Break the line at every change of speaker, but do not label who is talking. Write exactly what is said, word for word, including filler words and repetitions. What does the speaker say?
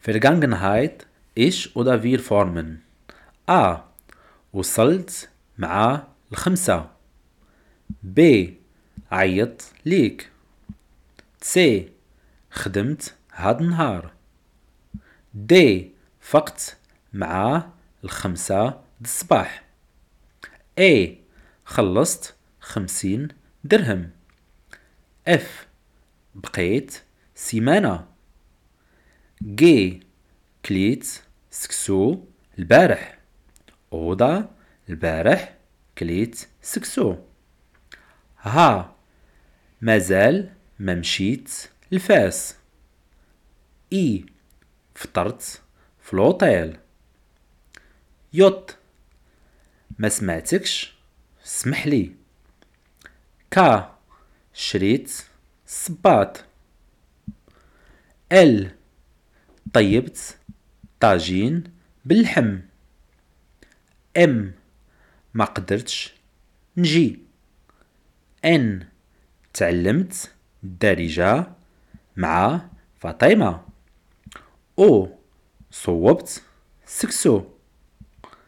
Vergangenheit ich oder wir formen. A. وصلت مع الخمسة. B. عيط ليك. C. خدمت هاد النهار. D. فقت مع الخمسة د الصباح. A. خلصت خمسين درهم. F. بقيت سيمانة. G. كليت سكسو البارح. أوضة البارح كليت سكسو. ها. مازال ما مشيت لفاس. إي. فطرت في الأوتيل. يوت. ما سمعتكش سمح لي. كا. شريت صباط. ال. طيبت طاجين باللحم. ام. ما قدرتش نجي. ان. تعلمت الدارجة مع فاطمة. او. صوبت سكسو.